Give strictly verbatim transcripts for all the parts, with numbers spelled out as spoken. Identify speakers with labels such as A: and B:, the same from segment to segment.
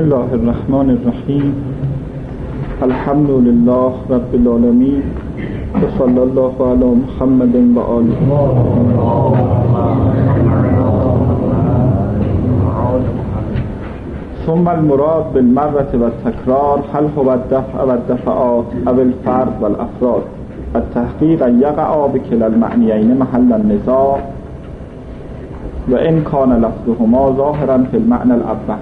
A: الله الرحمن الرحیم. الحمد لله رب العالمین و صلی الله علی محمد و آله. ثم المراد بالمرة والتکرار هل هو الدفع والدفعات او الفرد والافراد. التحقیق ان یقع بکلا المعنیین محل النزاع و ان کان لفظهما ظاهرا فی المعنى الاول.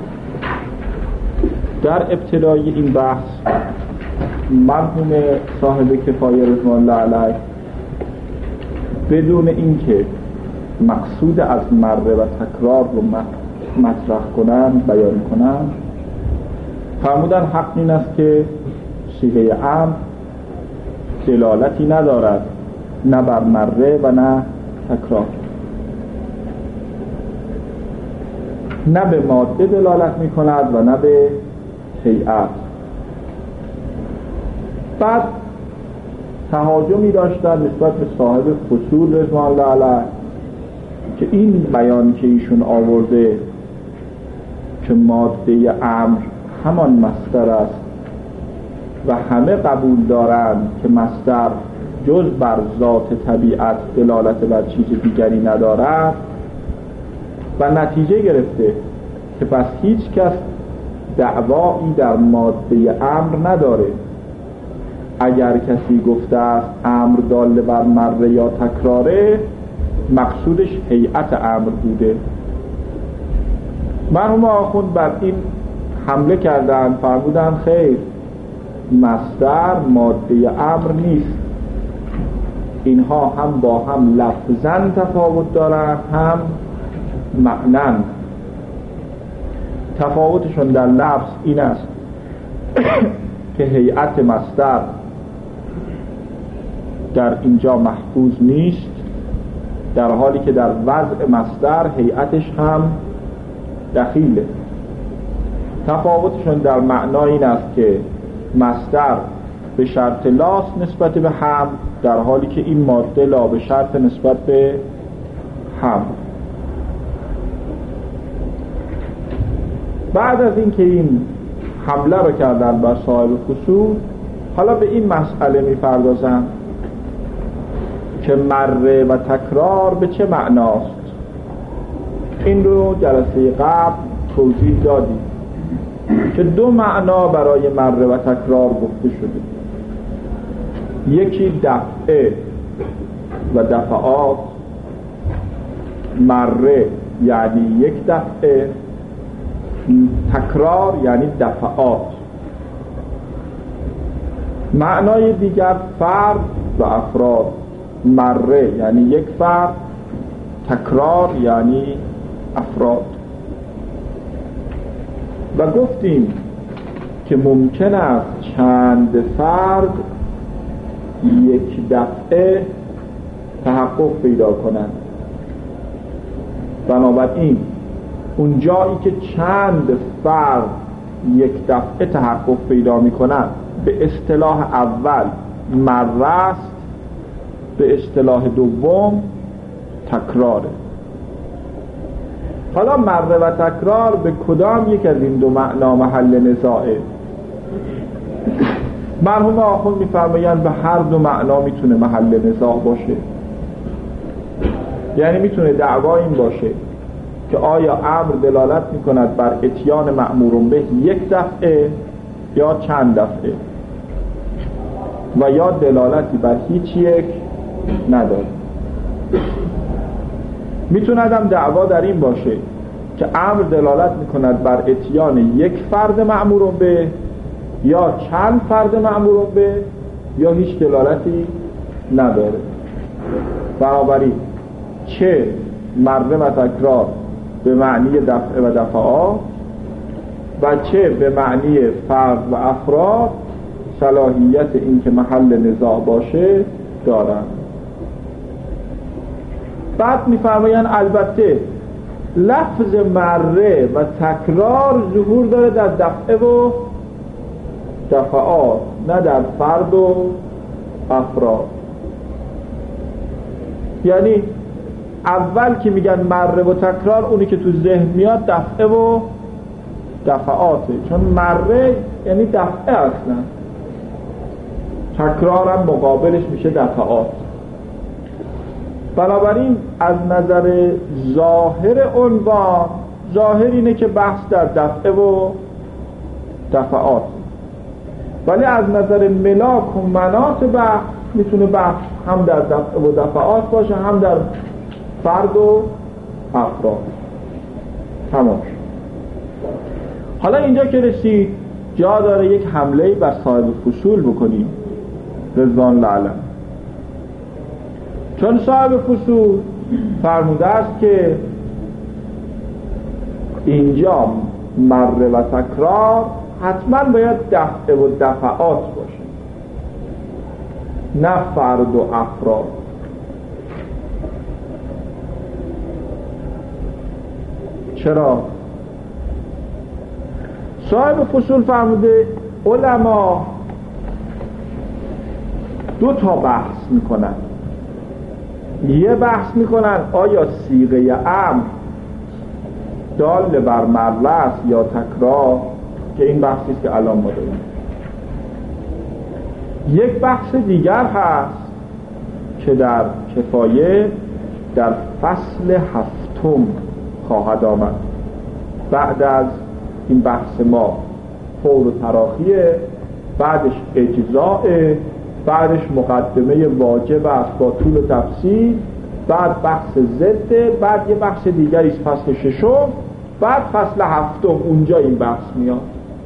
A: در ابتدای این بحث مرحوم صاحب کفایه رضوان الله علیه بدون اینکه مقصود از مره و تکرار رو مطرح کنند بیان کنند فرمودن حق این است که صیغه امر دلالتی ندارد نه بر مره و نه تکرار، نه به ماده دلالت می کند و نه به هیئت. بعد تهاجمی داشتن نسبت به صاحب فصول رضوان الله علیه که این بیان که ایشون آورده که ماده امر همان مصدر است و همه قبول دارند که مصدر جز بر ذات طبیعت دلالت بر چیز دیگری ندارد و نتیجه گرفته که پس هیچ کس دعوایی در ماده امر نداره. اگر کسی گفته است امر دال بر مره یا تکراره مقصودش هیئت امر بوده. مرحوم آخوند بر این حمله کردن، فرمودن خیر، مصدر ماده امر نیست، اینها هم با هم لفظاً تفاوت دارن هم معناً. تفاوتشون در لفظ این است که هیئت مصدر در اینجا محفوظ نیست، در حالی که در وضع مصدر هیئتش هم دخیله. تفاوتشون در معنا این است که مصدر به شرط لاست نسبت به هم، در حالی که این ماده لا به شرط نسبت به هم. بعد از این که این حمله رو کردن بر صاحب فصول، حالا به این مسئله می‌پردازن که مره و تکرار به چه معناست. این رو جلسه قبل توضیح دادیم که دو معنا برای مره و تکرار گفته شده، یکی دفعه و دفعات. مره یعنی یک دفعه، تکرار یعنی دفعات. معنای دیگر فرد و افراد. مره یعنی یک فرد، تکرار یعنی افراد. و گفتیم که ممکن است چند فرد یک دفعه تحقق پیدا کنند. بنابراین اون جایی که چند فرد یک دفعه تحقق پیدا می کنند به اصطلاح اول مره است، به اصطلاح دوم تکراره. حالا مره و تکرار به کدام یک از این دو معنا محل نزاعه؟ مرحوم آخوند می‌فرمایند به هر دو معنا میتونه محل نزاع باشه. یعنی میتونه دعوا این باشه که آیا امر دلالت میکند بر اتیان مأمور به یک دفعه یا چند دفعه، و یا دلالتی بر هیچ یک نداره. میتوند هم دعوا در این باشه که امر دلالت میکند بر اتیان یک فرد مأمور به یا چند فرد مأمور به یا هیچ دلالتی نداره. بنابراین چه مره و تکرار به معنی دفعه و دفعات و چه به معنی فرد و افراد صلاحیت این که محل نزاع باشه دارند. بعد می‌فرمایند البته لفظ مره و تکرار ظهور داره در دفعه و دفعات، نه در فرد و افراد. یعنی اول که میگن مره و تکرار، اونی که تو ذهن میاد دفعه و دفعاته، چون مره یعنی دفعه اصلا، تکرارم مقابلش میشه دفعات. بنابراین از نظر ظاهر عنوان، ظاهر اینه که بحث در دفعه و دفعات، ولی از نظر ملاک و مناط بحث میتونه بحث هم در دفعه و دفعات باشه، هم در فرد و افراد. تمام. حالا اینجا که رسید جا داره یک حمله بر صاحب فصول بکنیم رضوان الله علیه، چون صاحب فصول فرموده است که اینجا مره و تکرار حتما باید دفعه و دفعات باشه، نه فرد و افراد. چرا؟ صاحب فصول فرموده علما دو تا بحث میکنن. یه بحث میکنن آیا صیغه امر دال بر مره است یا تکرار، که این بحثی است که الان ما داریم. یک بحث دیگر هست که در کفایه در فصل هفتم خواهد آمد. بعد از این بحث ما فور و تراخیه، بعدش اجزاء، بعدش مقدمه واجب است با طول و تفصیل، بعد بحث ضد، بعد یه بحث دیگری است فصل ششم، بعد فصل هفتم اونجا این بحث میاد.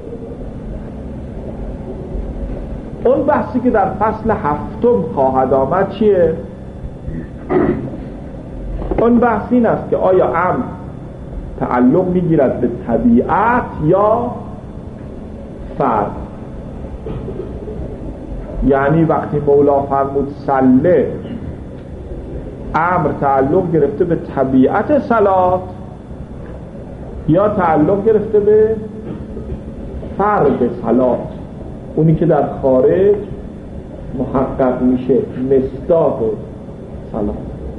A: اون بحثی که در فصل هفتم خواهد آمد چیه؟ اون بحث این است که آیا امر تعلق میگیرد به طبیعت یا فرد. یعنی وقتی مولا فرمود صله، امر تعلق گرفته به طبیعت صلات یا تعلق گرفته به فرد صلات، اونی که در خارج محقق میشه مصداق صلات.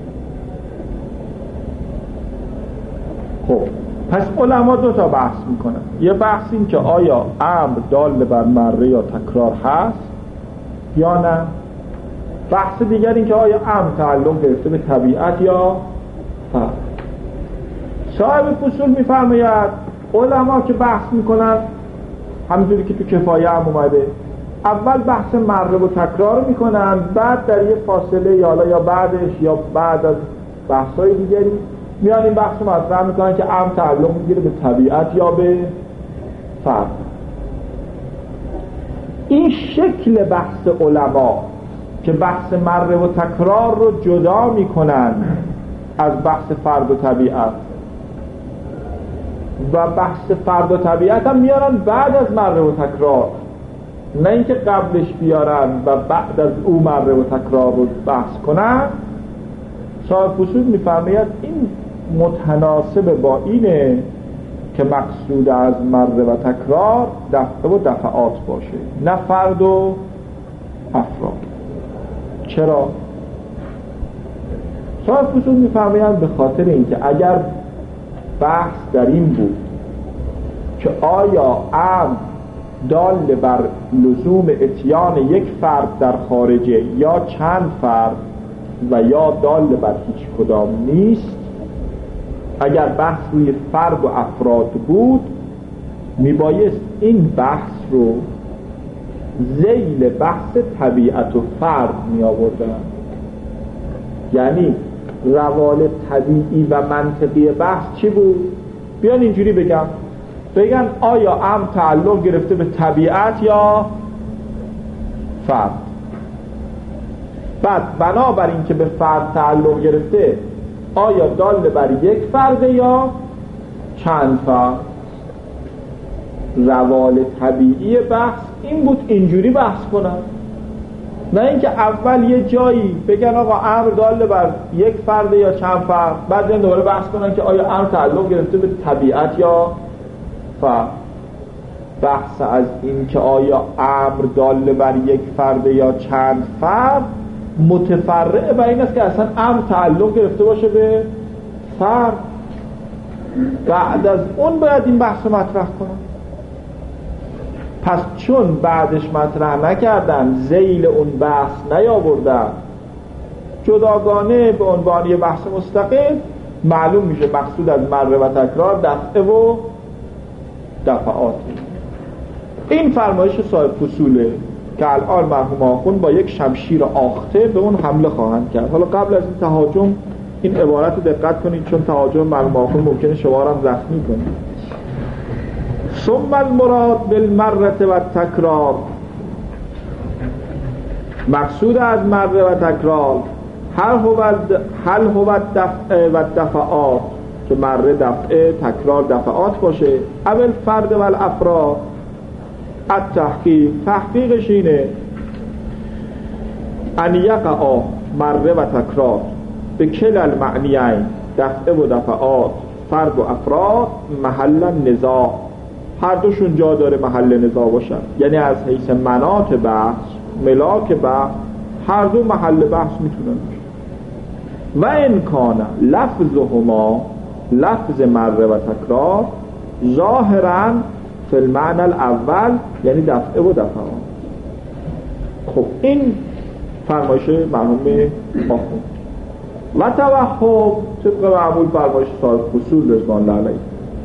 A: خب پس علما دو تا بحث میکنن. یه بحث این که آیا امر دال بر مره یا تکرار هست یا نه. بحث دیگر این که آیا امر تعلق گرفته به طبیعت یا فرد. صاحب فصول میفرماید علما که بحث میکنن همونجوری که تو کفایه هم اومده، اول بحث مره و تکرار میکنن، بعد در یه فاصله یا حالا یا بعدش یا بعد از بحث‌های دیگری میان این بحث رو مطرح میکنن که امر تعلق میگیره به طبیعت یا به فرد. این شکل بحث علما که بحث مره و تکرار رو جدا میکنن از بحث فرد و طبیعت، و بحث فرد و طبیعت هم میارن بعد از مره و تکرار، نه اینکه قبلش بیارن و بعد از او مره و تکرار رو بحث کنن. صاحب فصول میفرماید این متناسب با اینه که مقصود از مره و تکرار دفعه و دفعات باشه، نه فرد و افراد. چرا؟ صاحب فصول میفرماید به خاطر اینکه اگر بحث در این بود که آیا امر دال بر لزوم اتیان یک فرد در خارجه یا چند فرد و یا دال بر هیچ کدام نیست، اگر بحث روی فرد و افراد بود میبایست این بحث رو ذیل بحث طبیعت و فرد می آوردن. یعنی روال طبیعی و منطقی بحث چی بود؟ بیان اینجوری بگم بگن آیا امر تعلق گرفته به طبیعت یا فرد. بعد بنابراین که به فرد تعلق گرفته آیا دال بر یک فرد یا چند فرد. روال طبیعی بحث این بود اینجوری بحث کنن، نه اینکه اول یه جایی بگن آقا امر دال بر یک فرد یا چند فرد، بعد این دوباره بحث کنن که آیا امر تعلق گرفته به طبیعت یا فرد. بحث از این که آیا امر دال بر یک فرد یا چند فرد متفرع بر این است که اصلا امر تعلق گرفته باشه به فرد. بعد از اون باید این بحث رو مطرح کنن. پس چون بعدش مطرح نکردن، ذیل اون بحث نیاوردن، جداگانه به عنوان یه بحث مستقل، معلوم میشه مقصود از مره و تکرار دفعه و دفعات. این فرمایش صاحب فصوله که الان مرحوم آخوند با یک شمشیر آخته به اون حمله خواهند کرد. حالا قبل از این تهاجم این عبارت رو دقت کنید، چون تهاجم مرحوم آخوند ممکنه شما را هم زخمی کنه. ثم المراد بالمره و تکرار، مقصود از مره و تکرار هل هو هل هو دفع و دفعات، که مره دفعه، تکرار دفعات باشه، اول فرد و الافراد. التحقیق، تحقیقش اینه ان یقع مره و تکرار به کل المعنیین، دفعه و دفعات، فرد و افراد، محل نزاع، هر دوشون جا داره محل نزاع باشن، یعنی از حیث مناط بحث، ملاک بحث، هر دو محل بحث میتونن باشن. و ان کان لفظهما، لفظ مره و تکرار، ظاهرا فی المعنى الاول، یعنی دفعه و دفعات. خب این فرمایش مرحوم آخوند. و توهم طبق معمول فرمایش صاحب فصول رضوان الله علیه.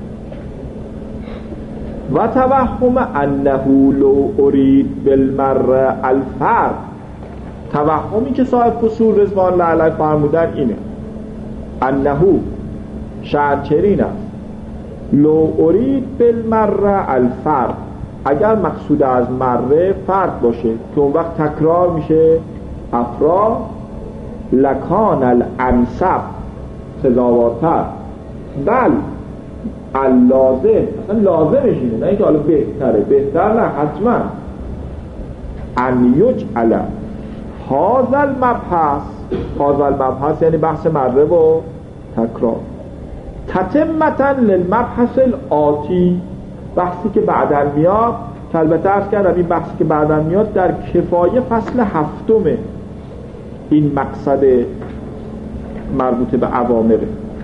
A: و توهم انه لو ارید بالمره الفرد، توهمی که صاحب فصول رضوان الله علیه فرمودن اینه، انه شأن چنین است، لو ارید بالمره الفرد، اگر مقصود از مره فرد باشه که اون وقت تکرار میشه افراد، لکان الانسب، سزاوارتر، بل اللازم، اصلا لازمش اینه، نه اینکه حالا بهتره، بهتر نه حتما، ان یجعل هذا المبحث، هذا المبحث یعنی بحث مره و تکرار، تتمتا للمبحث الآتی، بحثی که بعداً میاد، که البته عرض کردم این بحثی که بعداً میاد در کفایه فصل هفتمه این مقصد مربوط به اوامره.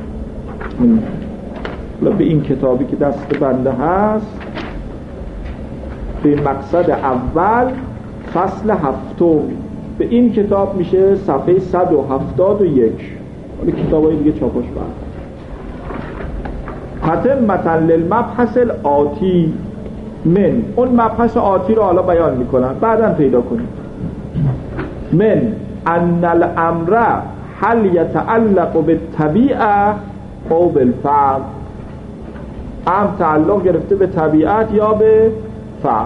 A: به این کتابی که دست بنده هست، به این مقصد اول فصل هفتم، به این کتاب میشه صفحه صد و هفتاد و یک. حالا کتابای دیگه چاپش برد. تتمتا للمبحث الآتی من، اون مبحث آتی رو حالا بیان میکنن، بعداً پیدا کنید. من ان الامر هل یتعلق بالطبیعه او بالفعل، ام تعلق گرفته به طبیعت یا به فعل.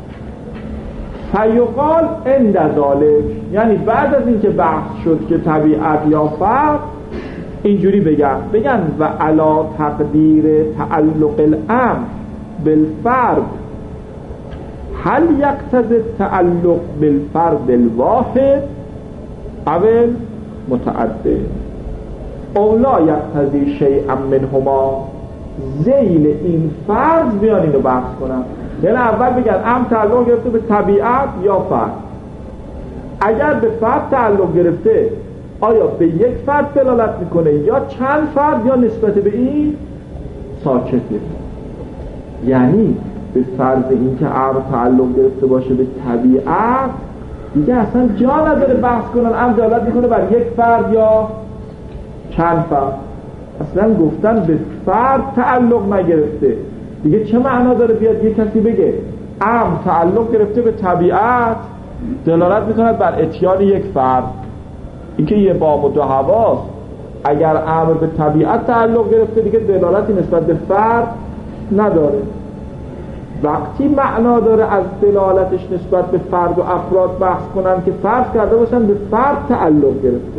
A: فیقال عند ذلک، یعنی بعد از اینکه بحث شد که طبیعت یا فعل، اینجوری بگن بگن و علا تقدیر تعلق الامر بالفرد هل یقتضی تعلق بالفرد الواحد اول متعدد او لا یقتضی شیئا منهما. ذیل این فرض بیان اینو بحث کنن، یعنی اول بگن ام تعلق گرفته به طبیعت یا فرد، اگر به فرد تعلق گرفته آیا به یک فرد دلالت میکنه یا چند فرد یا نسبت به این ساکته، یعنی به فرض این که امر تعلق گرفته باشه به طبیعت دیگه اصلا جا نداره بحث کنن ام دلالت میکنه بر یک فرد یا چند فرد، اصلا گفتن به فرد تعلق نگرفته، دیگه چه معنا داره بیاد یک کسی بگه ام تعلق گرفته به طبیعت دلالت میکنه بر اتیان یک فرد. اینکه یه بام و دو حواس اگر امر به طبیعت تعلق گرفته دیگه دلالتی نسبت به فرد نداره. وقتی معنا داره از دلالتش نسبت به فرد و افراد بحث کنن که فرض کرده باشن به فرد تعلق گرفته.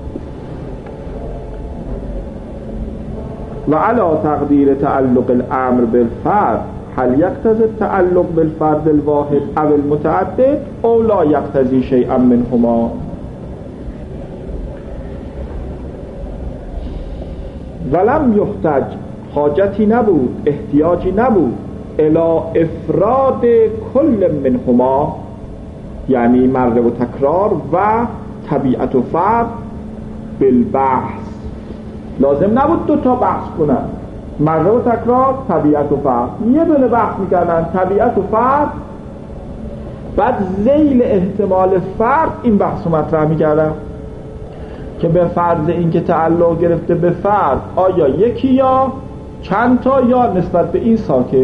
A: و علا تقدیر تعلق الامر بالفرد هل یقتضی تعلق بالفرد الواحد او المتعدد او لا یقتضی شیئا منهما. ولم یحتاج، حاجتی نبود، احتیاجی نبود الی افراد کل منهما، یعنی مره و تکرار و طبیعت و فرد بالبحث، لازم نبود دو تا بحث کنن، مره و تکرار، طبیعت و فرد، یه دونه بحث میکردن طبیعت و فرد بعد ذیل احتمال فرد این بحث رو مطرح می‌کردم که به فرض اینکه تعلق گرفته به فرد آیا یکی یا چند تا یا نسبت به این ساکت،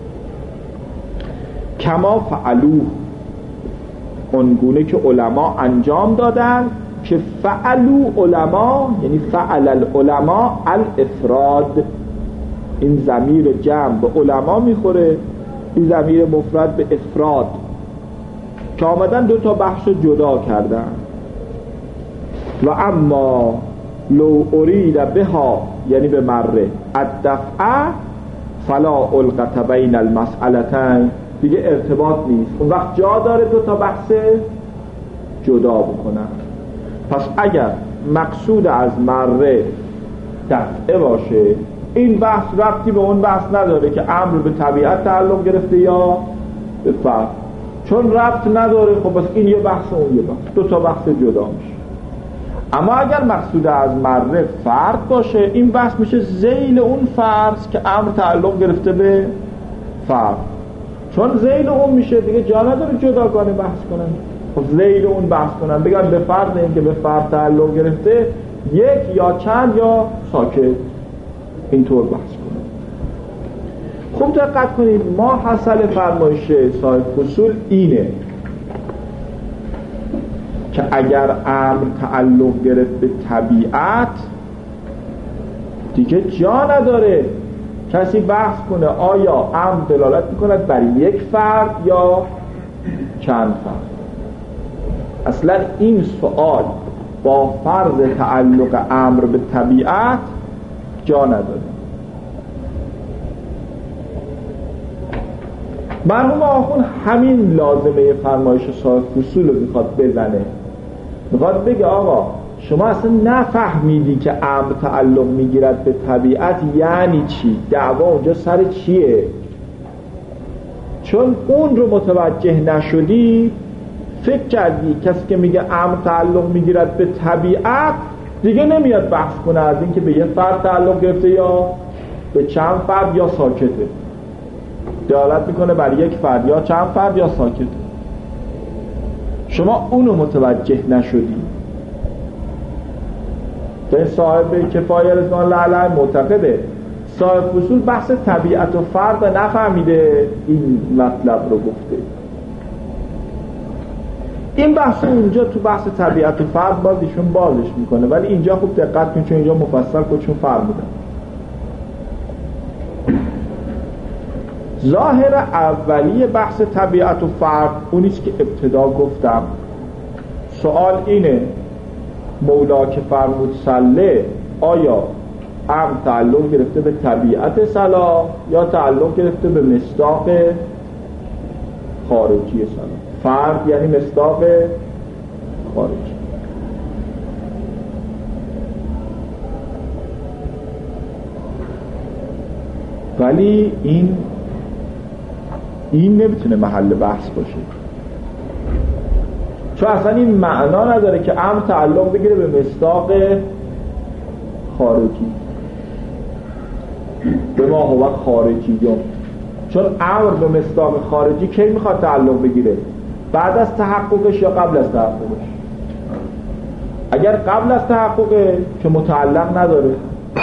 A: کما فعلوه، اونگونه که علما انجام دادن که فعلو علما یعنی فعل العلماء الافراد، این ضمیر جمع به علما میخوره، این ضمیر مفرد به افراد، که آمدن دو تا بحث جدا کردن. و اما لو ارید بها یعنی به مره الدفعه فلا القت بین المسئلتین، دیگه ارتباط نیست، اون وقت جا داره دو تا بحث جدا بکنن. پس اگر مقصود از مره دفعه باشه، این بحث ربطی به اون بحث نداره که امر به طبیعت تعلق گرفته یا به فرد، چون ربط نداره. خب بس این یه بحث اون یه بحث، دو تا بحث جدا میشه. اما اگر مقصود از مره فرد باشه، این بحث میشه ذیل اون فرض که امر تعلق گرفته به فرد، چون ذیل اون میشه دیگه جا نداره جداگانه بحث کنن. خب ذیل اون بحث کنن، بگن به فرض اینکه به فرد تعلق گرفته یک یا چند یا ساکت، اینطور بحث کنن. خوب دقت کنید، ما حاصل فرمایش صاحب فصول اینه که اگر امر تعلق گرفت به طبیعت، دیگه جا نداره کسی بحث کنه آیا امر دلالت میکند بر یک فرد یا چند فرد. اصلا این سوال با فرض تعلق امر به طبیعت جا نداره. مرحوم آخوند همین لازمه فرمایش صاحب فصول رو میخواد بزنه، میخواد بگه آقا شما اصلا نفهمیدی که امر تعلق میگیرد به طبیعت یعنی چی، دعوا اونجا سر چیه. چون اون رو متوجه نشدی، فکر کردی کسی که میگه امر تعلق میگیرد به طبیعت دیگه نمیاد بحث کنه از این که به یه فرد تعلق گرفته یا به چند فرد یا ساکته، دلالت میکنه بر یک فرد یا چند فرد یا ساکته. شما اونو متوجه نشدی. این صاحب کفایه رضوان الله علیه معتقده صاحب فصول بحث طبیعت و فرد نفهمیده، این مطلب رو گفته. این بحث اونجا تو بحث طبیعت و فرد باز ایشون بازش میکنه، ولی اینجا خوب دقت کن چون اینجا مفصل خودشون فرمودن. ظاهر اولی بحث طبیعت و فرد اونیست که ابتدا گفتم. سوال اینه مولا که فرمود سله، آیا امر تعلق گرفته به طبیعت سلا یا تعلق گرفته به مصداق خارجی سلا؟ فرد یعنی مصداق خارجی. ولی این این نمیتونه محل بحث باشه، چون اصلا این معنا نداره که امر تعلق بگیره به مصداق خارجی، به ما هو خارجی. چون امر به مصداق خارجی کی میخواد تعلق بگیره؟ بعد از تحققش یا قبل از تحققش؟ اگر قبل از تحققه که متعلق نداره.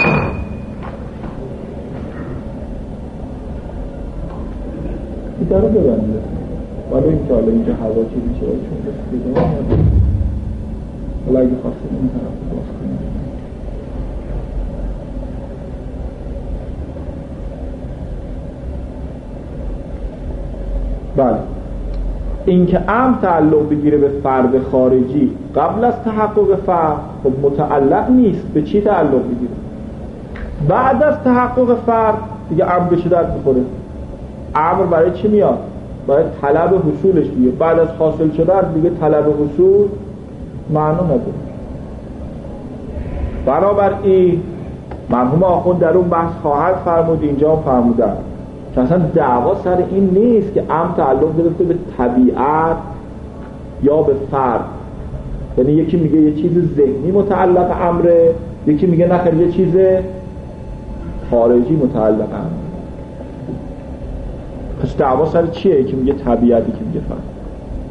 A: داره ببنده ولی این که حالا اینجا هوا چی بیشه چون رسیده هم حالا اگه خواستیم این طرف باز کنیم. بله، این که امر تعلق بگیره به فرد خارجی قبل از تحقق فرد، خب متعلق نیست. به چی تعلق بگیره؟ بعد از تحقق فرد دیگه امر به چه درد میخوره؟ امر برای چی میاد؟ برای طلب حصولش میاد. بعد از حاصل شدن دیگه طلب حصول معنا نداره. بنابراین مرحوم آخوند در اون بحث خواهد فرمود، اینجا فرمودن که اصلا دعوا سر این نیست که امر تعلق گرفته به طبیعت یا به فرد. یعنی یکی میگه یه چیز ذهنی متعلق امره، یکی میگه نخیر یه چیز خارجی متعلق امره. پس دعوا سر چیه؟ یکی میگه طبیعت، یکی میگه فرد.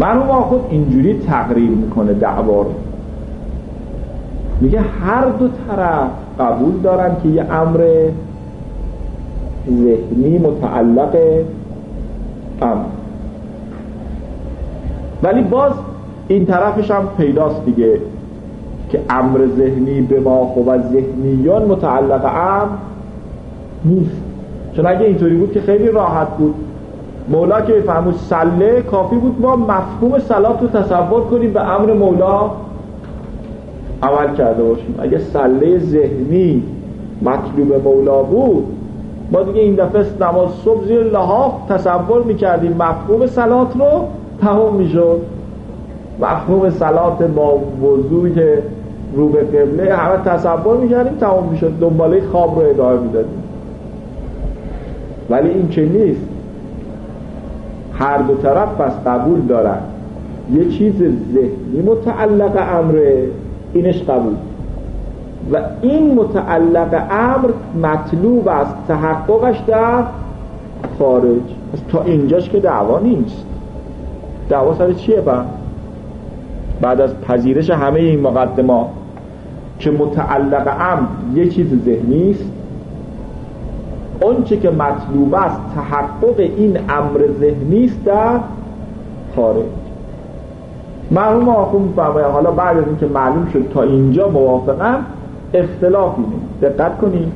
A: مرحوم آخوند اینجوری تقریر میکنه دعوا رو، میگه هر دو طرف قبول دارن که یه امر ذهنی متعلق امر، ولی باز این طرفش هم پیداست دیگه که امر ذهنی به ما خو و ذهنیان متعلق امر نیست. چون اگه اینطوری بود که خیلی راحت بود، مولا که بفهمود سله کافی بود ما مفهوم صلات رو تصور کنیم به امر مولا عمل کرده باشیم. اگه سله ذهنی مطلوب مولا بود ما دیگه این دفعه نماز صبح زیر لحاف تصور میکردیم، مفهوم صلات رو تمام میشد، مفهوم صلات با وضوئی که رو به قبله همه تصور میکردیم تمام میشد، دنباله خواب رو ادامه میدادیم. ولی این که نیست، هر دو طرف پس قبول دارن یه چیز ذهنی متعلق امره، اینش قبول، و این متعلق امر مطلوب است تحققش در خارج. تا اینجاش که دعوا نیست. دعوا سر چیه با؟ بعد از پذیرش همه این مقدمات که متعلق امر یه چیز ذهنی است، اون چه که مطلوب است تحقق این امر ذهنی است در خارج. مرحوم آخوند می‌فرمایند حالا بعد از اینکه معلوم شد تا اینجا موافقم، اختلاف اینه، دقت کنید،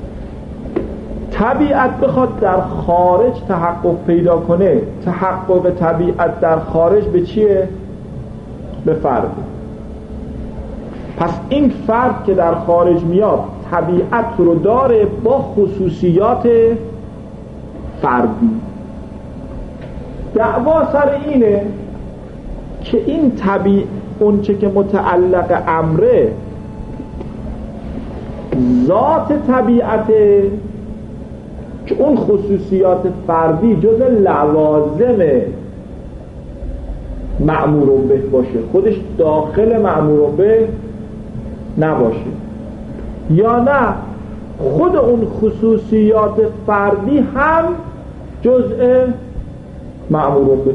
A: طبیعت بخواد در خارج تحقق پیدا کنه، تحقق طبیعت در خارج به چیه؟ به فرد. پس این فرد که در خارج میاد طبیعت رو داره با خصوصیات فردی. دعوا سر اینه که این طبیعت اون چه که متعلق امره ذات طبیعته، که اون خصوصیات فردی جز لوازم مأمور به باشه، خودش داخل مأمور به نباشه، یا نه خود اون خصوصیات فردی هم جزء مأمور به.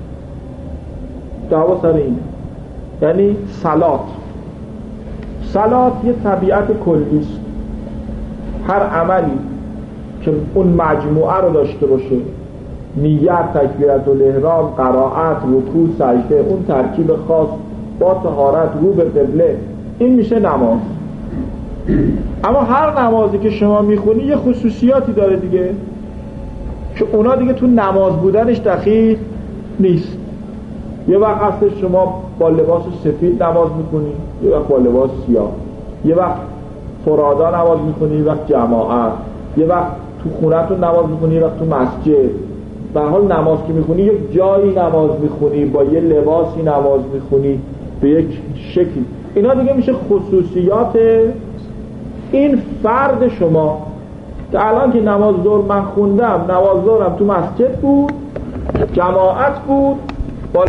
A: دعوا سر اینه. یعنی صلات صلات یه طبیعت کلیست، هر عملی که اون مجموعه رو داشته باشه، نیت، تکبیرت الاحرام، قرائت، رکوع، سجده، اون ترکیب خاص با طهارت رو به قبله، این میشه نماز. اما هر نمازی که شما میخونی یه خصوصیاتی داره دیگه که اونا دیگه تو نماز بودنش دخیل نیست. یه وقت هست شما با لباس سفید نماز میخونی، یه وقت با لباس سیاه، یه وقت فرادا نماز میخونی، یه وقت جماعت، یه وقت تو خونتون نماز میخونی، یه وقت تو مسجد. به حال نماز که میخونی یک جایی نماز میخونی، با یه لباسی نماز میخونی، به یک شکلی. اینا دیگه میشه خصوصیات این فرد شما. که الان که نماز ظهر من خوندم، نماز ظهرم تو مسجد بود، جماعت بود، با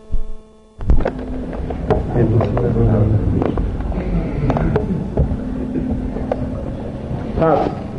A: پس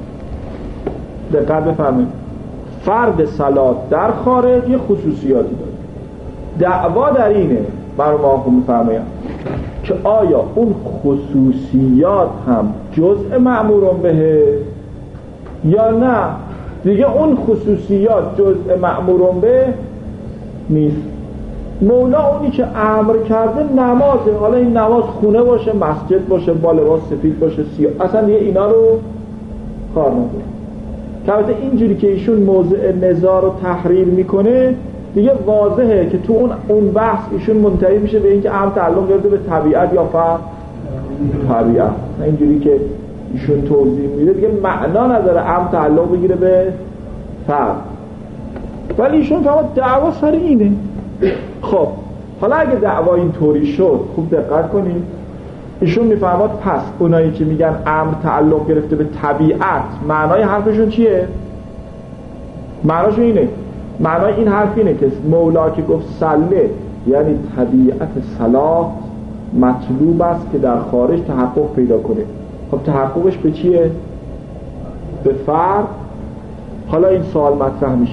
A: دقت بفرمایید، فرد صلات در خارج یه خصوصیاتی داره. دعوا در اینه، برای ما خوب میفرمایند که آیا اون خصوصیات هم جزء مأمور بهه یا نه دیگه اون خصوصیات جزء مأمور به نیست. مولا اونی که امر کرده نمازه، حالا این نماز خونه باشه، مسجد باشه، با لباس سفید باشه، سیاه، اصلا دیگه اینا رو کار نداره. که البته اینجوری که ایشون موضع نزاع رو تحریر میکنه دیگه واضحه که تو اون اون بحث ایشون منتهی میشه به اینکه امر تعلق گرفته به طبیعت یا فرد طبیعت. اینجوری که ایشون توضیح میده دیگه معنا نداره امر تعلق بگیره به فرد. ولی ایشون فقط دعوا سر اینه. خب حالا اگه دعوا این طوری شد، خوب دقت کنید، ایشون میفهمد پس اونایی که میگن امر تعلق گرفته به طبیعت، معنای حرفشون چیه؟ معناشون اینه، معنای این حرف اینه که مولا که گفت سله یعنی طبیعت صلاح مطلوب است که در خارج تحقق پیدا کنه. خب تحققش به چیه؟ به فرد. حالا این سوال مطرح میشه،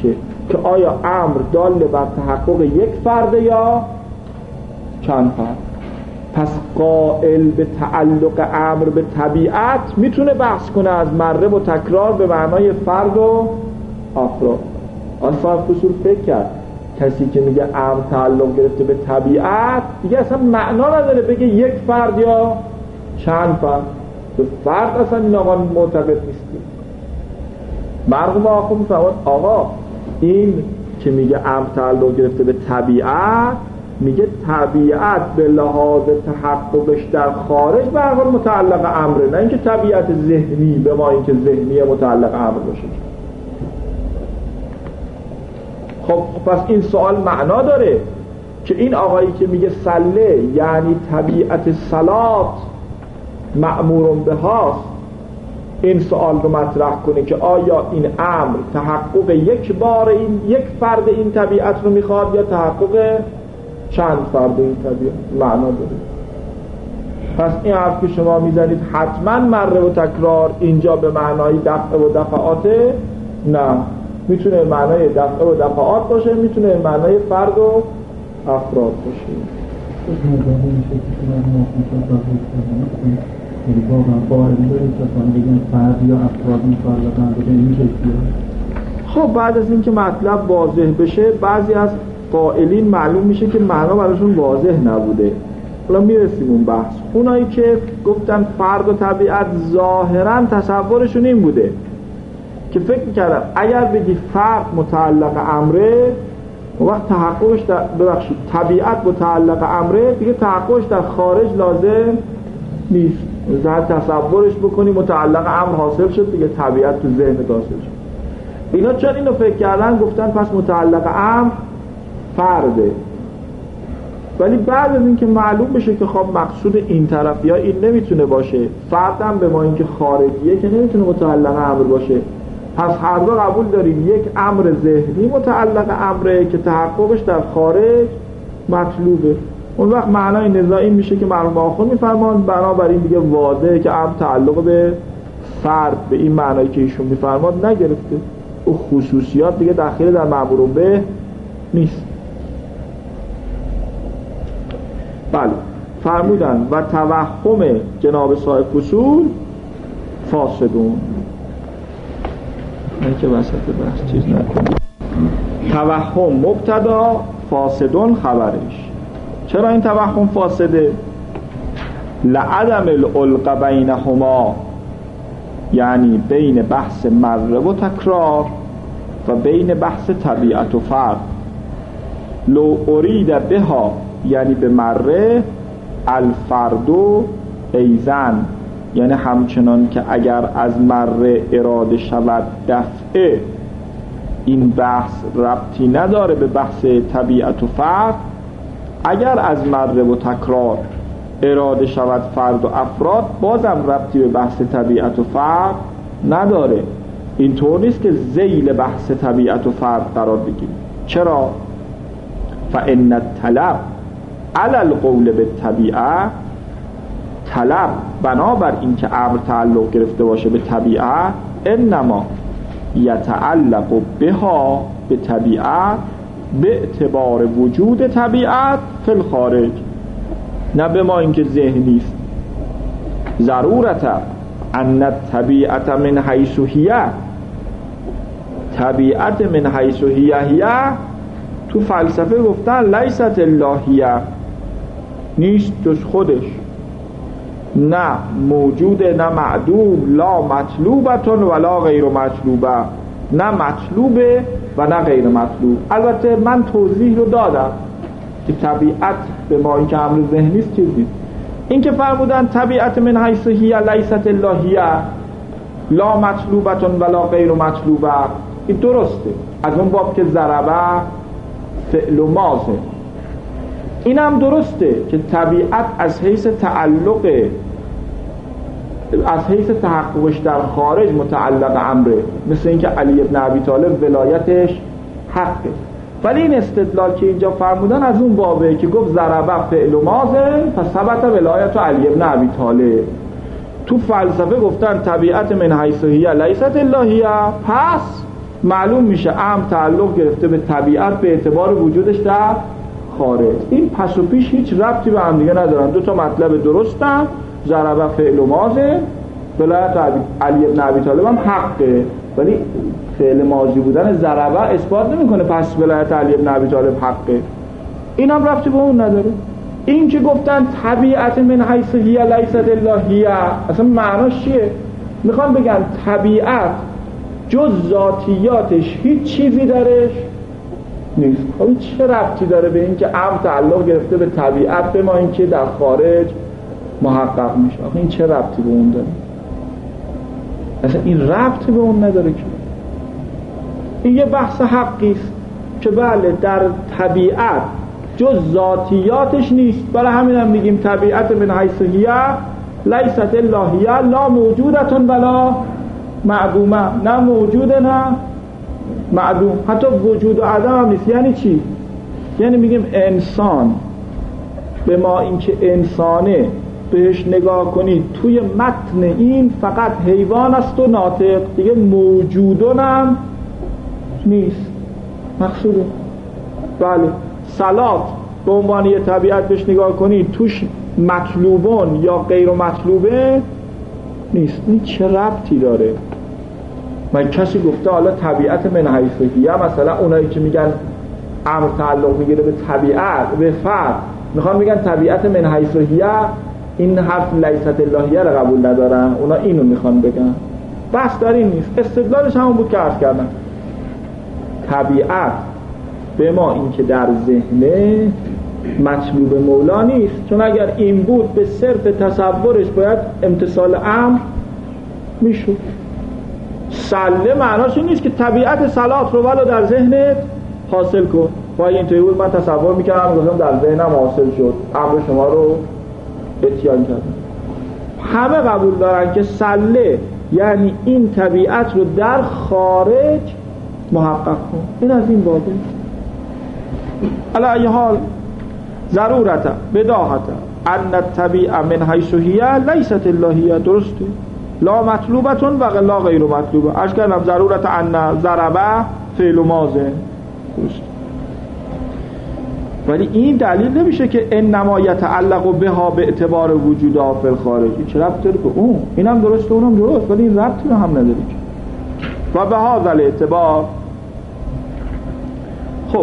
A: که آیا امر دال بر تحقق یک فرد یا چند فرد. پس قائل به تعلق امر به طبیعت میتونه بحث کنه از مره و تکرار به معنای فرد و افراد. اصلا فصول فکر کرد کسی که میگه امر تعلق گرفته به طبیعت دیگه اصلا معنا نداره بگه یک فرد یا چند فرد. به فرد اصلا این آقا معتقد نیستیم. مرحوم آقا میفرماد آقا این که میگه امر تعلق گرفته به طبیعت، میگه طبیعت به لحاظ تحققش در خارج به هر حال متعلق امره، نه اینکه طبیعت ذهنی به ما اینکه ذهنی متعلق امر باشه. خب پس این سوال معنا داره که این آقایی که میگه صله یعنی طبیعت صلات مأمورون به هاست، این سوال رو مطرح کنه که آیا این امر تحقق یک بار این یک فرد این طبیعت رو میخواد یا تحقق چند فرد این طبیعت معنا داره. پس این حرف که شما میزنید حتما مره و تکرار اینجا به معنای دفع و دفعاته، نه، میتونه معنای دفع و دفعات باشه، میتونه معنای فرد و افراد باشه. خب بعد از اینکه مطلب واضح بشه بعضی از قائلین معلوم میشه که معنا براشون واضح نبوده. حالا میرسیم اون بحث. اونایی که گفتن فرد و طبیعت ظاهرا تصورشون این بوده که فکر میکردن اگر بگی فرد متعلق امره وقت تحققش در ببخشید طبیعت متعلق امره دیگه تحققش در خارج لازم نیست. مثلا تصورش بکنی متعلق امر حاصل شد دیگه طبیعت تو ذهن حاصل شد. اینا چون اینو فکر کردن گفتن پس متعلق امر فرده. ولی بعد از اینکه معلوم بشه که خب مقصود این طرفی ها این نمیتونه باشه، فرد هم به ما اینکه خارجیه که نمیتونه متعلق امر باشه، پس هر دو قبول داریم یک امر ذهنی متعلق امره که تحققش در خارج مطلوبه. اون وقت معنای نزاعی میشه که مرحوم آخر میفرمان بنابراین دیگه واضحه که امر تعلق به فرد به این معنایی که ایشون میفرماد نگرفته، او خصوصیات دیگه داخل در مأمور به نیست. بله فرمودن و توهم جناب صاحب فصول فاسدون. من که وسط بحث چیز نکنم. توهم مبتدا فاسدون خبرش. چرا این توهم فاسده؟ لعدم الالق بینهما، یعنی بین بحث مره و تکرار و بین بحث طبیعت و فرد. لو ارید بها یعنی به مره، الفردو ایزن یعنی همچنان که اگر از مره اراده شود دفعه، این بحث ربطی نداره به بحث طبیعت و فرد. اگر از مره و تکرار اراده شود فرد و افراد بازم ربطی به بحث طبیعت و فرد نداره. اینطور نیست که ذیل بحث طبیعت و فرد قرار بگیریم. چرا؟ فإن الطلب علی القول بالطبیعه، طلب بنابر این که امر تعلق گرفته باشه به طبیعت، انما یتعلق بها به طبیعت به اعتبار وجود طبیعت فی الخارج، نه به ما اینکه ذهنی است. ضرورت ان الطبیعت من حیث هی، طبیعت من حیث هی هی تو فلسفه گفتن لیست اللهیه، نیست جز خودش، نه موجوده نه معدوم، لا مطلوبتون ولا غیر مطلوبه، نه مطلوبه و نه غیر مطلوب. البته من توضیح رو دادم که طبیعت به ما این که امر ذهنی است چیزی. این که فرمودن طبیعت من حیث هی لیست اللهیه لا مطلوبتون ولا غیر مطلوبه، این درسته از اون باب که ضربه فعل و ماضه. این هم درسته که طبیعت از حیث تعلق از حیث تحققش در خارج متعلق امره، مثل اینکه علی ابن ابی طالب ولایتش حقه. ولی این استدلال که اینجا فرمودن از اون بابه که گفت ضربه فعل و ماضه پس ثبت ولایت علی ابن ابی طالب. تو فلسفه گفتن طبیعت من حیث هی لیست اللهیه، پس معلوم میشه امر تعلق گرفته به طبیعت به اعتبار وجودش در خارج. این پس و پیش هیچ ربطی به هم دیگه ندارن، دو تا مطلب درستن. ضربه فعل و ماضی، ولایت علی بن ابی طالب هم حقه، ولی فعل ماضی بودن ضربه اثبات نمیکنه پس ولایت علی بن ابی طالب حقه. این هم ربطی به اون نداره. این که گفتن طبیعت من حیث هی لیست الا هی، اصلا معناش چیه؟ میخوان بگن طبیعت جز ذاتیاتش هیچ چیزی درش نیست. خب چه ربطی داره به این که امر تعلق گرفته به طبیعت به ما این که در خارج محقق میشه؟ آخه این چه ربطی به اون داره؟ اصلا این ربطی به اون نداره که این یه بحث حقی است که بله در طبیعت جز ذاتیاتش نیست. برای همین هم میگیم طبیعت من حیث هی لیست الا هی لا موجودتون ولا معدومه، نه موجوده نه معدوم، حتی وجود و عدم هم نیست. یعنی چی؟ یعنی میگیم انسان به ما اینکه انسانه بهش نگاه کنید توی متن این فقط حیوان است و ناطق، دیگه موجودون هم نیست. مقصوده بله صلات به عنوان یه طبیعت بهش نگاه کنید توش مطلوبون یا غیر مطلوبه نیست. این چه ربطی داره؟ من کسی گفته حالا طبیعت من حیث هی، مثلا اونایی که میگن امر تعلق میگیره به طبیعت به فرد میخوان میگن طبیعت من حیث هی، این حرف لیست الا هی رو قبول ندارن، اونا اینو میخوان بگن. بس در این نیست. استدلالش همون بود که عرض کردم. طبیعت به ما این که در ذهنه مطلوب مولا نیست، چون اگر این بود به صرف تصورش باید امتثال امر میشد. سله معناش این نیست که طبیعت صلات رو ولو در ذهنت حاصل کن. وای اینطوری بود من تصور میکردم گفتم در ذهنم حاصل شد، امر شما رو اتیان کردم. همه قبول دارن که سله یعنی این طبیعت رو در خارج محقق کن. این از این واضحه. علی ای حال ضرورتا بداهتا ان الطبیعه من حیث هی لیست الا هی، درسته؟ لا مطلوبتون و لا غیر مطلوبه. اش کردم ضرورت ان ضربه فعل و ماضی، درسته؟ ولی این دلیل نمیشه که انما یتعلق بها به اعتبار وجودها فی الخارج. چه ربطی داره به اون؟ اینم درسته اونم درست، ولی این ربطی هم نداره. و به هذا الاعتبار، خب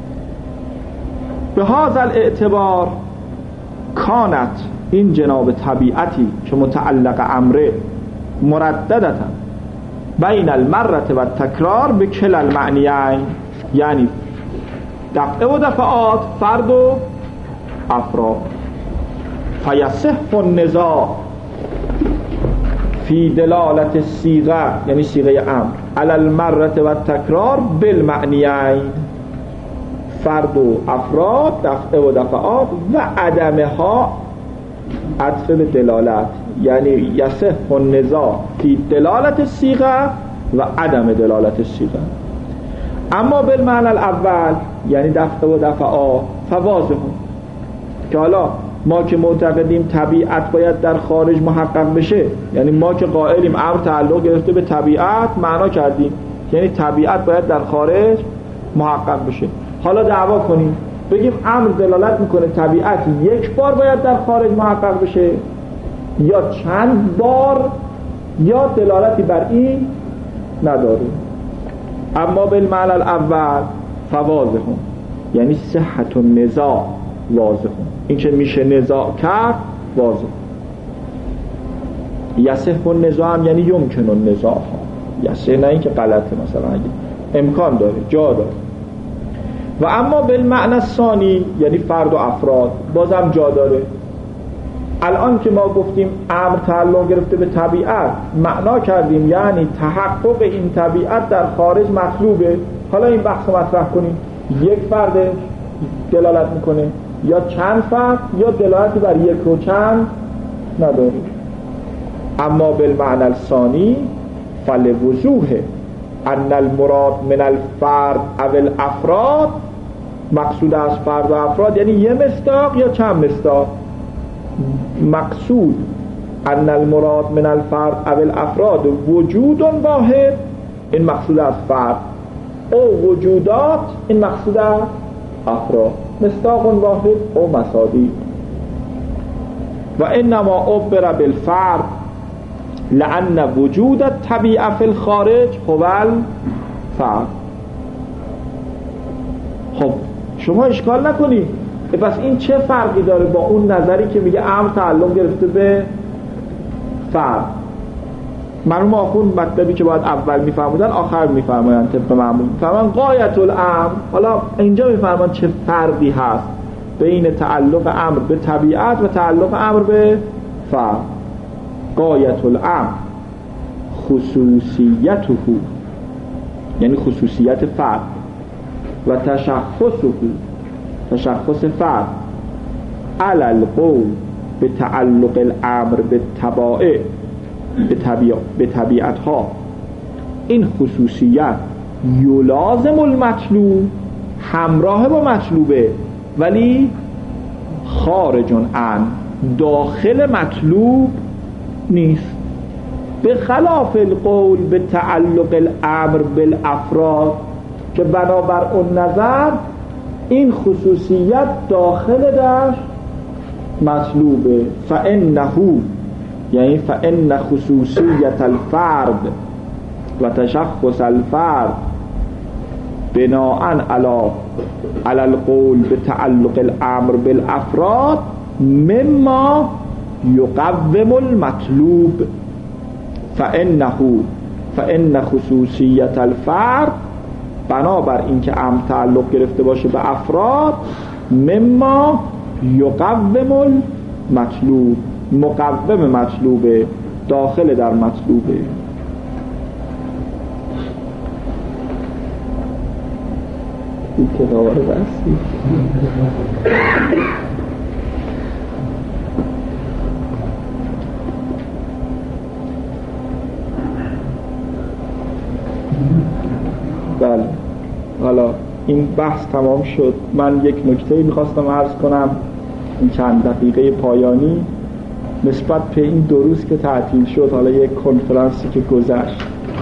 A: به هذا الاعتبار کانت این جناب طبیعتی که متعلق امره مرددتا بین المرة و تکرار به کل المعنیین، یعنی دفعه و دفعات فرد و افراد. فیصح النزاع فی دلالت الصیغه، یعنی صیغه امر، علی المرة و تکرار بالمعنیین، فرد و افراد دفعه و دفعات و عدمها عطف به دلالت، یعنی یصح النزاع فی دلالت الصیغه و عدم دلالت الصیغه. اما بالمعنی الاول یعنی دفعه و دفعات فواضح، که حالا ما که معتقدیم طبیعت باید در خارج محقق بشه، یعنی ما که قائلیم امر تعلق گرفته به طبیعت معنا کردیم، یعنی طبیعت باید در خارج محقق بشه. حالا دعوا کنیم بگیم امر دلالت میکنه طبیعت یک بار باید در خارج محقق بشه یا چند بار، یا دلالتی بر این نداره. اما بالمعنی الاول فواضح، یعنی صحت النزاع واضح، این که میشه نزاع کرد واضح. یصح النزاع هم یعنی یمکن النزاع، یصح نه این که غلطه، مثلا اگه امکان داره جا داره. و اما بالمعنی الثانی یعنی فرد و افراد بازم جا داره. الان که ما گفتیم امر تعلق گرفته به طبیعت معنا کردیم، یعنی تحقق این طبیعت در خارج مطلوبه. حالا این بحث مطرح کنیم، یک فرد دلالت میکنه یا چند فرد، یا دلالتی بر یک و چند نداره. اما بالمعنی الثانی فلوضوح ان المراد من الفرد او الافراد، مقصود از فرد و افراد یعنی یه مصداق یا چند مصداق. مقصود ان المراد من الفرد او الافراد وجود واحد این مقصود از فرد، او وجودات این مقصود از افراد، مصداق واحد او مصادیق. و انما عبر بالفرد لأن وجود الطبیعه فی الخارج هو الفرد. خب شما اشکال نکنید پس این چه فرقی داره با اون نظری که میگه امر تعلق گرفته به فرد؟ مرحوم آخوند مطلبی که باید اول میفرمودن آخر میفرمایند طبق معمول میفرمان غایت الامر. حالا اینجا میفرمان چه فرقی هست بین تعلق امر به طبیعت و تعلق امر به فرد. غایت الامر خصوصیته، یعنی خصوصیت فرد، و تشخصه، تشخص فرد، علی القول به تعلق الامر به طبائع، به طبیعت ها. این خصوصیت یلازم المطلوب، همراه با مطلوبه، ولی خارج عن، داخل مطلوب نیست. به خلاف القول به تعلق الامر بالافراد که بنابر اون نظر این خصوصیت داخل در مطلوبه. فانه، یعنی فان خصوصیت الفرد و تشخص الفرد بناء علی علی القول به تعلق الامر بالافراد مما یقوم المطلوب. فانه فان خصوصیت الفرد، بنابر اینکه امر تعلق گرفته باشه به افراد، مما یقوم المطلوب، مقوم مطلوبه، داخل در مطلوبه. این کتاب رو بسید. بله، حالا این بحث تمام شد. من یک نکته میخواستم عرض کنم این چند دقیقه پایانی نسبت به این دو روز که تعطیل شد، حالا یک کنفرانسی که گذشت.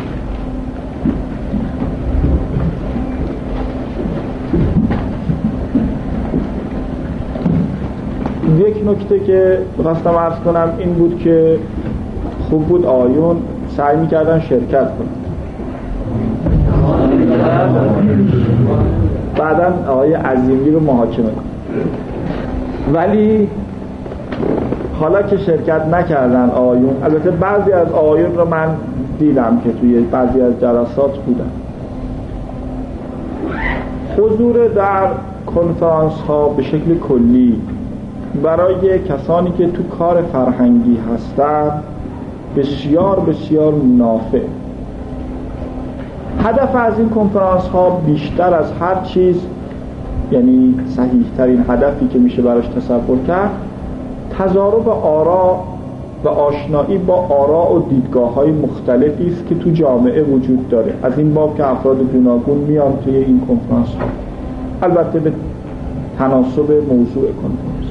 A: یک نکته که میخواستم عرض کنم این بود که خوب بود آیون سعی میکردن شرکت کنن. بعداً آقای عظیمی رو محاکمه کنن، ولی حالا که شرکت نکردن آیون، البته بعضی از آیون رو من دیدم که توی بعضی از جلسات بودن. حضور در کنفرانس ها به شکل کلی برای کسانی که تو کار فرهنگی هستن بسیار بسیار منافع. هدف از این کنفرانس ها بیشتر از هر چیز، یعنی صحیح ترین هدفی که میشه براش تصور کرد، تضارب آرا و آشنایی با آرا و دیدگاه های مختلفی است که تو جامعه وجود داره. از این باب که افراد گوناگون میان توی این کنفرانس ها، البته به تناسب موضوع کنفرانس.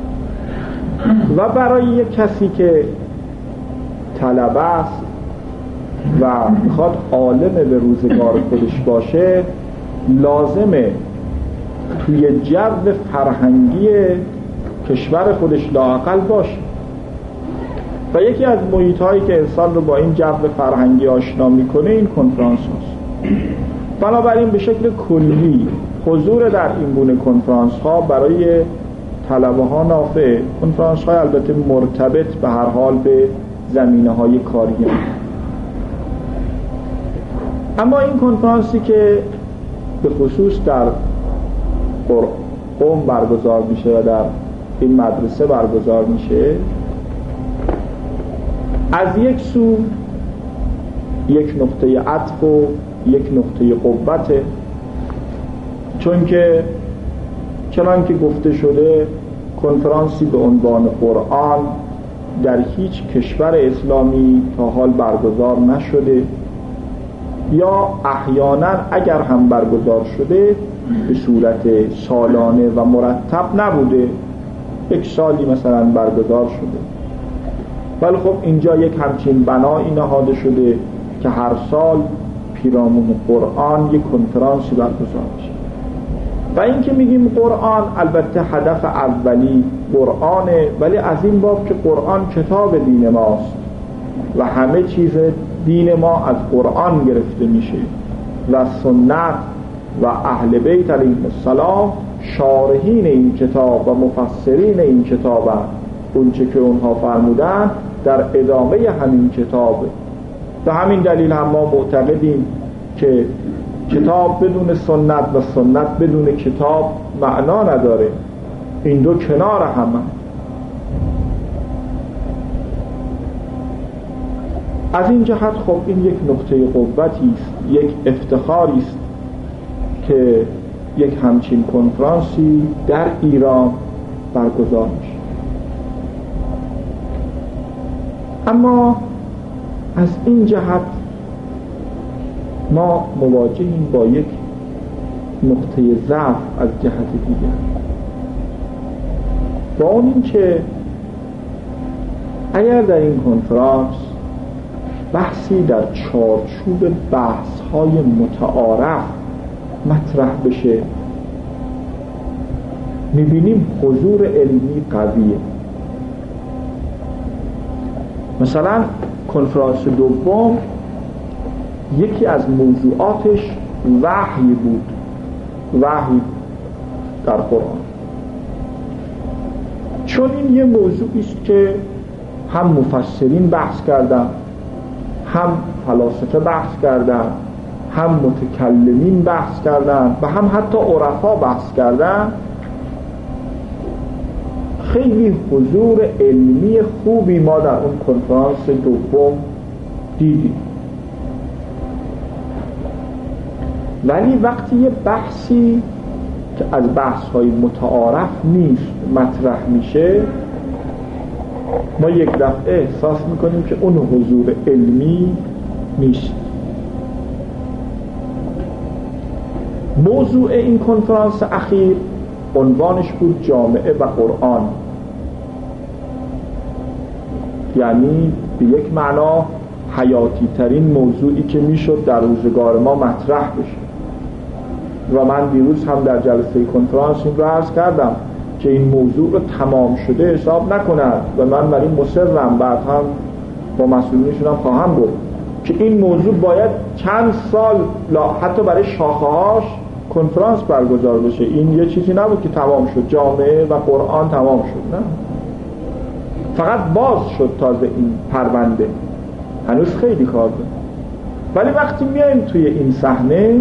A: و برای یک کسی که طلبه است و میخواد عالم به روزگار خودش باشه، لازمه توی جو فرهنگی کشور خودش لااقل باشه. و یکی از محیط هایی که انسان رو با این جو فرهنگی آشنا میکنه این کنفرانس هاست. بنابراین به شکل کلی حضور در این گونه کنفرانس ها برای طلبه ها نافع. کنفرانس های البته مرتبط به هر حال به زمینه های کاری هم. اما این کنفرانسی که به خصوص در قم برگزار میشه و در این مدرسه برگزار میشه، از یک سو یک نقطه عطف و یک نقطه قوته، چون که چنان که گفته شده کنفرانسی به عنوان قرآن در هیچ کشور اسلامی تا حال برگزار نشده، یا احیانا اگر هم برگزار شده به صورت سالانه و مرتب نبوده، یک سالی مثلا برگزار شده. ولی خب اینجا یک همچین بنایی نهاده شده که هر سال پیرامون قرآن یک کنفرانسی برگزار میشه. و این که میگیم قرآن، البته هدف اولی قرآنه، ولی از این باب که قرآن کتاب دین ماست و همه چیز دین ما از قرآن گرفته میشه و سنت و اهل بیت علیهم السلام شارحین این کتاب و مفسرین این کتاب هست. اون چه که اونها فرمودن در ادامه همین کتابه. به همین دلیل هم ما معتقدیم که کتاب بدون سنت و سنت بدون کتاب معنا نداره، این دو کنار هم. از این جهت خب این یک نقطه قوتی است، یک افتخاری است که یک همچین کنفرانسی در ایران برگزار میشه. اما از این جهت ما مواجهیم با یک نقطه ضعف از جهت دیگر، با اون این که اگر در این کنفرانس بحثی در چارچوب بحث‌های متعارف مطرح بشه، می‌بینیم حضور علمی قویه. مثلا کنفرانس دوم یکی از موضوعاتش وحی بود، وحی در قرآن، چون این یه موضوعی است که هم مفسرین بحث کردن، هم فلاسفه بحث کردن، هم متکلمین بحث کردن و هم حتی عرفا بحث کردن. خیلی حضور علمی خوبی ما در اون کنفرانس دوم دیدیم. ولی وقتی یه بحثی که از بحث‌های متعارف نیست مطرح میشه، ما یک دفعه احساس میکنیم که اون حضور علمی نیست. موضوع این کنفرانس اخیر عنوانش بود جامعه و قرآن، یعنی به یک معنا حیاتی ترین موضوعی که میشد در روزگار ما مطرح بشه. و من دیروز هم در جلسه کنفرانس این رو عرض کردم که این موضوع رو تمام شده حساب نکنند و من بر این مصرم، بعد هم با مسئولینشون هم خواهم گفت که این موضوع باید چند سال حتی برای شاخه‌هاش کنفرانس برگزار بشه. این یه چیزی نبود که تمام شد، جامعه و قرآن تمام شد، نه، فقط باز شد تازه این پرونده، هنوز خیلی کار داره. ولی وقتی میایم توی این صحنه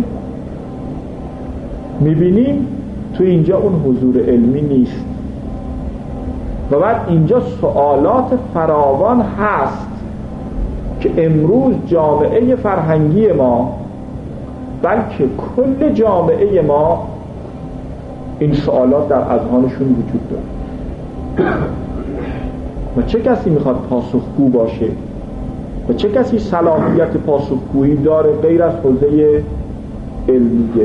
A: میبینیم توی اینجا اون حضور علمی نیست و بعد اینجا سوالات فراوان هست که امروز جامعه فرهنگی ما، بلکه کل جامعه ما، این سوالات در اذهانشون وجود داره. و چه کسی میخواد پاسخگو باشه و چه کسی صلاحیت پاسخگویی داره غیر از حوزه علمیه؟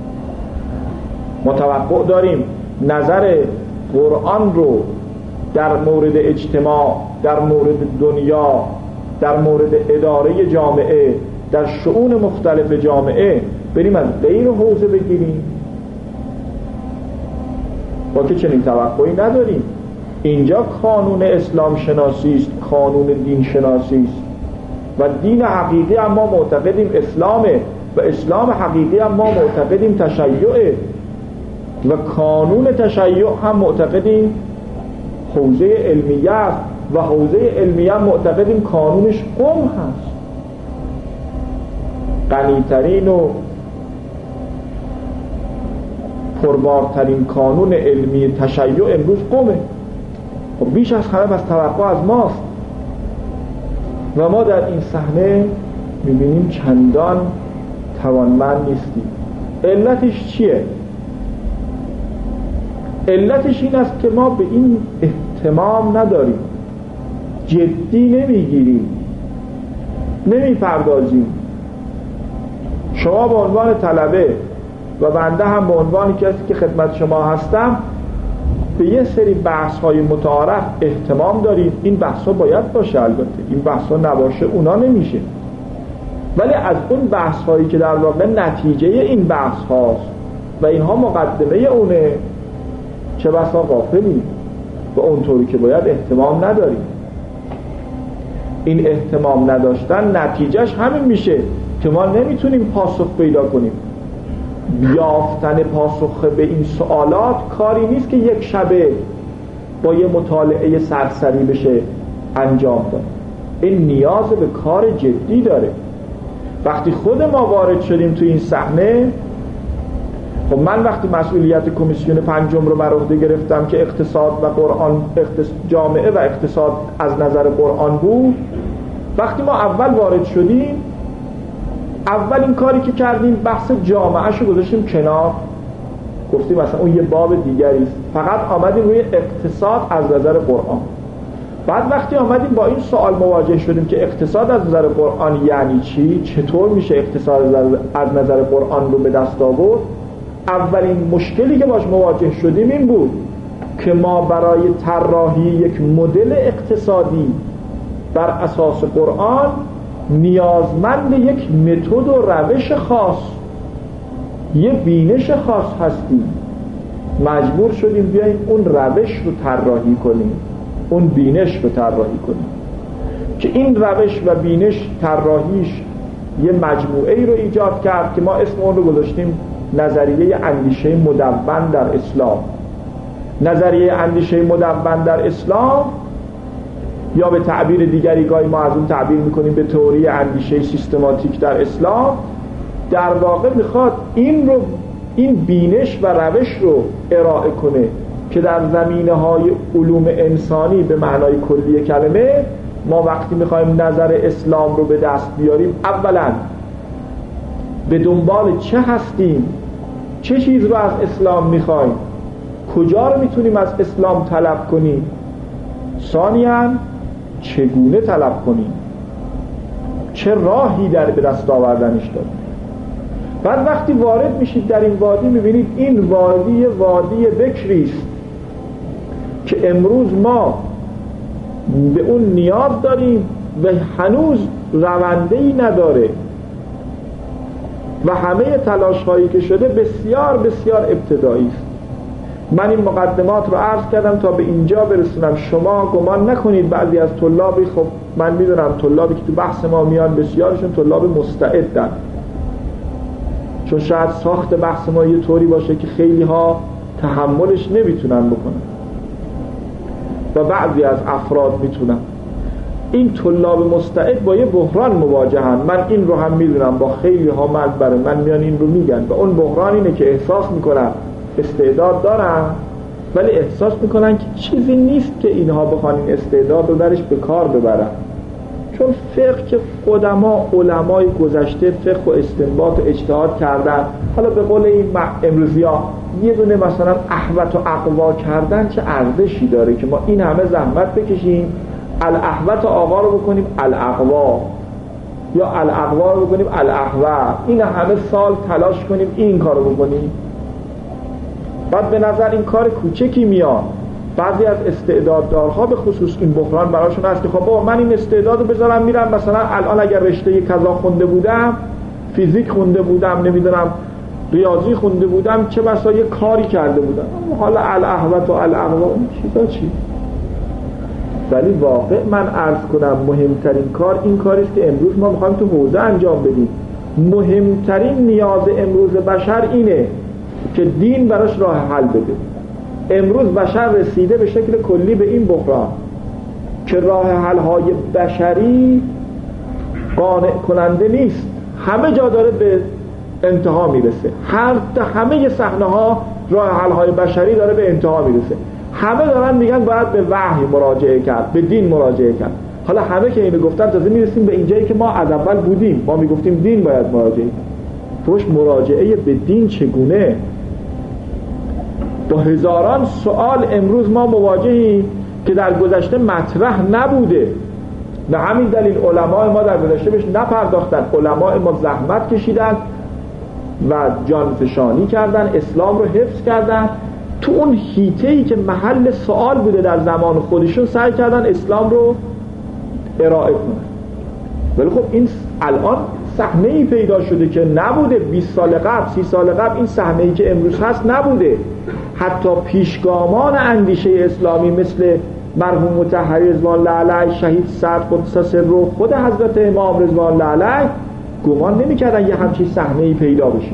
A: ما توقع داریم نظر قرآن رو در مورد اجتماع، در مورد دنیا، در مورد اداره جامعه، در شؤون مختلف جامعه بریم از غیر حوزه بگیریم؟ با که چنین توقعی نداریم. اینجا قانون اسلام شناسی است، قانون دین شناسی است و دین حقیقی اما معتقدیم اسلامه و اسلام حقیقی اما معتقدیم تشیعه و قانون تشیع هم معتقدیم حوزه علمیه است و حوزه علمیه هم معتقدیم قانونش قم هست. غنیترین و پربارترین قانون علمی تشیع امروز قمه و بیش از همه از توقع از ماست و ما در این صحنه میبینیم چندان توانمند نیستیم. علتش چیه؟ علتش این است که ما به این اهتمام نداریم، جدی نمیگیریم، نمیپردازیم. شما به عنوان طلبه و بنده هم به عنوان کسی که خدمت شما هستم به یه سری بحث‌های متعارف اهتمام داریم. این بحث‌ها باید باشه، البته این بحث‌ها نباشه اونا نمیشه، ولی از اون بحث هایی که در واقع نتیجه این بحث هاست و اینها مقدمه اونه چه بسا غافلیم و اونطوری که باید اهتمام نداریم. این اهتمام نداشتن نتیجهش همین میشه که ما نمیتونیم پاسخ پیدا کنیم. یافتن پاسخ به این سوالات کاری نیست که یک شبه با یه مطالعه سرسری بشه انجام داد. این نیاز به کار جدی داره. وقتی خود ما وارد شدیم تو این صحنه، خب من وقتی مسئولیت کمیسیون پنجم رو بر عهده گرفتم که اقتصاد و قرآن، جامعه و اقتصاد از نظر قرآن بود، وقتی ما اول وارد شدیم، اول این کاری که کردیم بحث جامعه شو گذاشتیم کنار، گفتیم مثلا اون یه باب دیگری است، فقط آمدیم روی اقتصاد از نظر قرآن. بعد وقتی آمدیم با این سوال مواجه شدیم که اقتصاد از نظر قرآن یعنی چی، چطور میشه اقتصاد از نظر قرآن رو به دست آورد، اولین مشکلی که باش مواجه شدیم این بود که ما برای طراحی یک مدل اقتصادی بر اساس قرآن نیازمند یک متد و روش خاص، یه بینش خاص هستیم. مجبور شدیم بیاییم اون روش رو طراحی کنیم، اون بینش رو طراحی کنیم که این روش و بینش طراحیش یه مجموعه ای رو ایجاد کرد که ما اسم اون رو گذاشتیم نظریه اندیشه مدون در اسلام. نظریه اندیشه مدون در اسلام، یا به تعبیر دیگری گاهی ما از اون تعبیر میکنیم به تئوری اندیشه سیستماتیک در اسلام، در واقع میخواد این رو، این بینش و روش رو ارائه کنه که در زمینه های علوم انسانی به معنای کلی کلمه ما وقتی میخوایم نظر اسلام رو به دست بیاریم، اولا به دنبال چه هستیم، چه چیز رو از اسلام میخوایم، کجا رو میتونیم از اسلام طلب کنیم، ثانیاً چگونه طلب کنیم، چه راهی در به دست آوردنش داریم. بعد وقتی وارد میشید در این وادی میبینید این وادی وادی بکری است که امروز ما به اون نیاز داریم و هنوز رونده‌ای نداره و همه تلاش هایی که شده بسیار بسیار ابتدایی است. من این مقدمات رو عرض کردم تا به اینجا برسونم. شما گمان نکنید بعضی از طلابی، خب من میدونم طلابی که تو بحث ما میان بسیارشون طلاب مستعدن، چون شاید ساخت بحث ما یه طوری باشه که خیلی ها تحملش نمیتونن بکنن و بعضی از افراد میتونن. این طلاب مستعد با یه بحران مواجهن. من این رو هم میدونم، با خیلی ها مرد برای من میان این رو میگن و اون بحران اینه که احساس میکنن استعداد دارن ولی احساس میکنن که چیزی نیست که اینها بخوان این استعداد رو درش به کار ببرن، چون فقه که قدما علمای گذشته فقه و استنباط و اجتهاد کردن، حالا به قول این امروزی ها یه دونه مثلا احوط و اقوا کردن چه ارزشی داره که ما این همه زحمت بکشیم الاحوط آقا رو بکنیم الاقوا، یا الاقوا رو بکنیم الاحوط، این همه سال تلاش کنیم این کار رو بکنیم. بعد به نظر این کار کوچکی میاد. بعضی از استعداددارها به خصوص این بحران براشون هست که خب بابا من این استعدادو بذارم میرم مثلا الان اگر رشته کذا خونده بودم، فیزیک خونده بودم، نمیدونم ریاضی خونده بودم، چه بسا یه کاری کرده بودم، حالا الاحوط و الاقوا اون چیزا چی؟ ولی واقع من عرض کنم مهمترین کار این کاریست که امروز ما میخوایم تو حوزه انجام بدیم. مهمترین نیاز امروز بشر اینه که دین براش راه حل بده. امروز بشر رسیده به شکل کلی به این بحران که راه حل های بشری قانع کننده نیست، همه جا داره به انتها میرسه، هر همه صحنه ها راه حل های بشری داره به انتها میرسه، همه دارن میگن باید به وحی مراجعه کرد، به دین مراجعه کرد. حالا همه که اینو گفتن تازه میرسیم به اینجایی که ما از اول بودیم، ما میگفتیم دین باید مراجعه کرد. توش مراجعه به دین چگونه؟ با هزاران سوال امروز ما مواجهیم که در گذشته مطرح نبوده. به همین دلیل علمای ما در گذشته بهش نپرداختن. علمای ما زحمت کشیدن و جانفشانی کردن، اسلام رو حفظ کردن، تو اون حیطه‌ای که محل سوال بوده در زمان خودشون سعی کردن اسلام رو ارائه کنن. ولی خب این الان صحنه‌ای پیدا شده که نبوده بیست سال قبل، سی سال قبل این صحنه‌ای که امروز هست نبوده. حتی پیشگامان اندیشه اسلامی مثل مرحوم مطهری رضوان الله علیه، شهید سعد قدس سره، خود حضرت امام رضوان الله علیه گمان نمی‌کردن یه همچین صحنه‌ای پیدا بشه.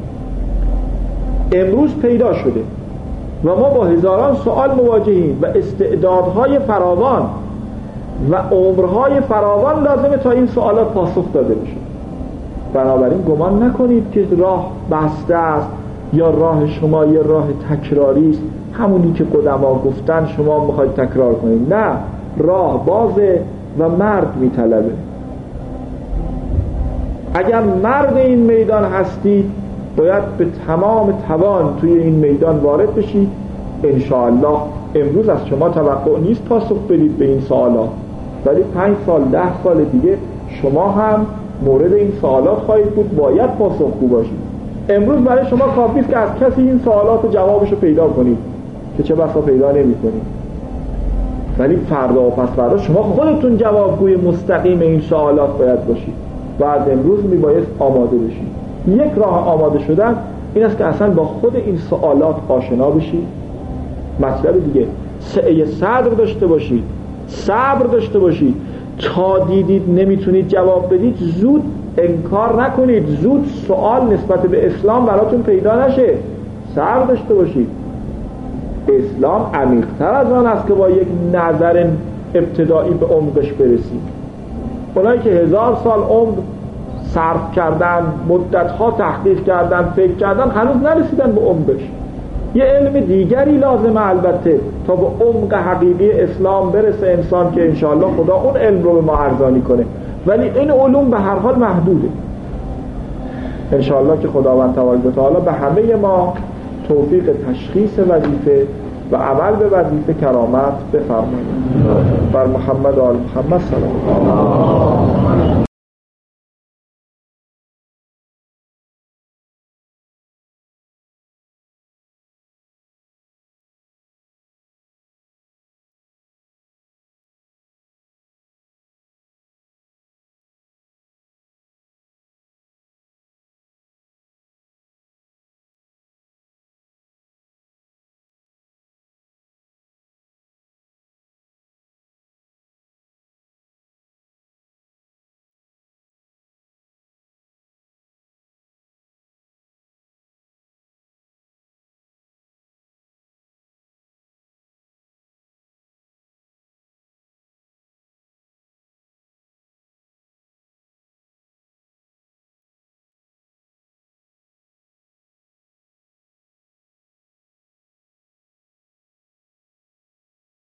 A: امروز پیدا شده و ما با هزاران سوال مواجهیم و استعدادهای فراوان و عمرهای فراوان لازمه تا این سوالات پاسخ داده بشه. بنابراین گمان نکنید که راه بسته است یا راه شما یه راه تکراری است، همونی که قدما گفتن شما میخواید تکرار کنید. نه، راه بازه و مرد میطلبه. اگر مرد این میدان هستید باید به تمام توان توی این میدان وارد بشید. انشاءالله امروز از شما توقع نیست پاسخ بدید به این سوالات، ولی پنج سال ده سال دیگه شما هم مورد این سوالات خواهید بود، باید پاسخگو باشید. امروز برای شما کافی است که از کسی این سوالات و جوابش رو پیدا کنید که چه بسا پیدا نمی کنید، ولی فردا و پس فردا شما خودتون جوابگوی مستقیم این سوالات باید باشید و از امروز می باید آماده بشید. یک راه آماده شدن این است که اصلا با خود این سوالات آشنا بشید. مطلب دیگه سعی صدر داشته باشید، صبر داشته باشید. تا دیدید نمیتونید جواب بدید زود انکار نکنید، زود سوال نسبت به اسلام براتون پیدا نشه. صبر داشته باشید. اسلام عمیق‌تر از آن است که با یک نظر ابتدایی به عمقش برسید. اونایی که هزار سال عمر صرف کردن، مدتها تحقیق کردن، فکر کردن، هنوز نرسیدن به عمقش. یه علم دیگری لازمه البته تا به عمق حقیقی اسلام برسه انسان، که انشاءالله خدا اون علم رو به ما ارزانی کنه، ولی این علوم به هر حال محدوده. انشاءالله که خداوند تبارک و تعالی به همه ما توفیق تشخیص وظیفه و عمل به وظیفه کرامت بفرماید. بر محمد و آل محمد صلی الله علیه و